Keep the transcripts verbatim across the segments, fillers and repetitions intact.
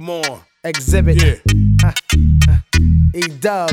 Come on. Exhibit. Yeah. E-Dub.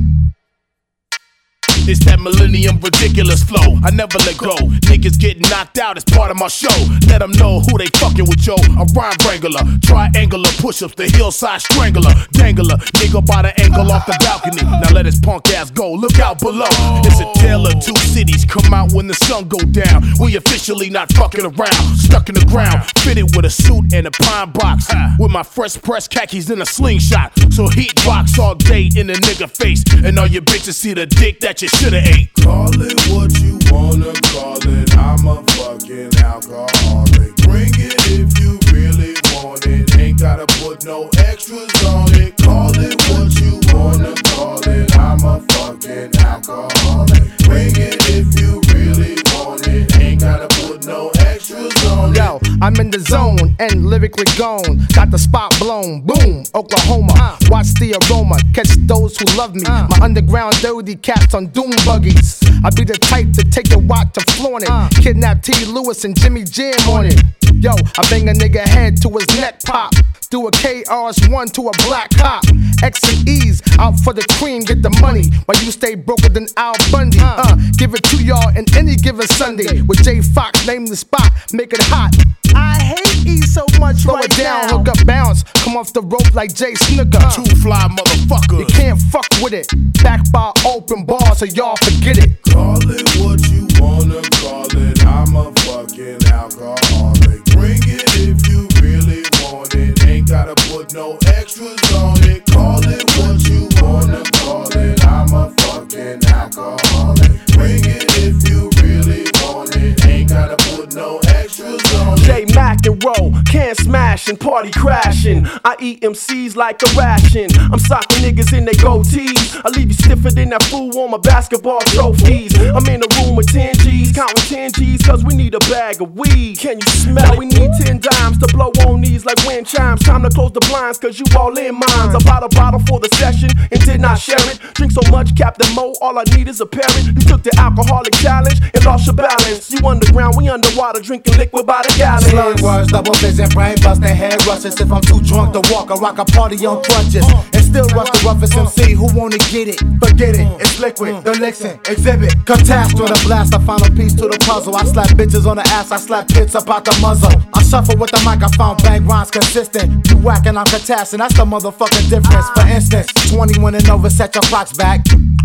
It's that millennium ridiculous flow. I never let go. Niggas getting knocked out as part of my show. Let them know who they fucking with, yo. A rhyme wrangler, triangular push-ups, the hillside strangler, dangler, nigga by the angle off the balcony. Now let his punk ass go. Look out below. It's a tale of two cities. Come out when the sun go down. We officially not fucking around. Stuck in the ground, fitted with a suit and a pine box, with my fresh press khakis in a slingshot. So heat box all day in the nigga face, and all your bitches see the dick that you shoulda ate. Call it what you wanna call it. I'm a fucking alcoholic. Bring it if you really want it. Ain't gotta put no extras on it. Call it what you wanna call it. I'm a fucking alcoholic. Bring it if you really want it. Ain't gotta put no extras on it. Yo, I'm in the zone and lyrically gone. Got the spot blown, boom, Oklahoma. Watch the aroma, catch those who love me. My underground dirty cats on doom buggies. I be the type to take your watch and flaunt it. Kidnap T. Lewis and Jimmy Jam on it. Yo, I bang a nigga head to his neck pop. Do a K R S one to a black cop. X and E's out for the cream, get the money while you stay broker than Al Bundy. Uh, give it to y'all in any given Sunday. With Jay Fox, name the spot, make it hot. I hate E so much. Slow right it down, now. Hook up, bounce, come off the rope like Jay Snooker. Uh, Two fly motherfuckers. You can't fuck with it. Back by open bar, so y'all forget it. Call it what you wanna call it. I'm a fucking alcoholic. Bring it if you really want it. Ain't gotta put no extras on it. Call it what you wanna call it. I'm a fucking alcoholic. Bring it if you really want it. Ain't gotta put no extras on it. J Mac and roll, can smash and party crashing. I eat M Cs like a ration. I'm socking niggas in they goatees. I leave you stiffer than that fool on my basketball trophies. I'm in a room with ten G's, counting ten G's, cause we need a bag of weed. Can you smell it? We need ten dimes to blow on these like wind chimes. Time to close the blinds, cause you all in mines. I bought a bottle for the session and did not share it. Drink so much, Captain Mo, all I need is a parrot. You took the alcoholic challenge and lost your balance. You underground, we underwater, drinking liquid by the gallon. Slug words, double vision, brain busting, head rushes. If I'm too drunk to walk, I rock a party on crutches. And still rush the roughest M C who wanna get it. Forget it, it's liquid, the Lixin, exhibit. Catastrophe, the blast, I find a piece to the puzzle. I slap bitches on the ass, I slap pits up out the muzzle. I shuffle with the mic, I found bang rhymes consistent. You whacking, I'm catassin', that's the motherfucking difference. For instance, twenty-one and over, set your clocks back.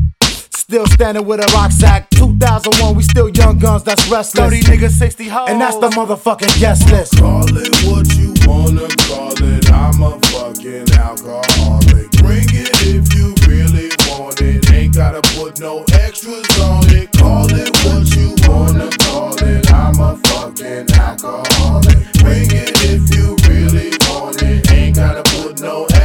Still standing with a rock sack. two thousand one, we still young guns, that's restless. thirty niggas, sixty hoes, and that's the motherfucking guest list. Call it what you wanna call it. I'm a fucking alcoholic. Bring it if you really want it. Ain't gotta put no extras on it. Call it what you wanna call it. I'm a fucking alcoholic. Bring it if you really want it. Ain't gotta put no extras on it.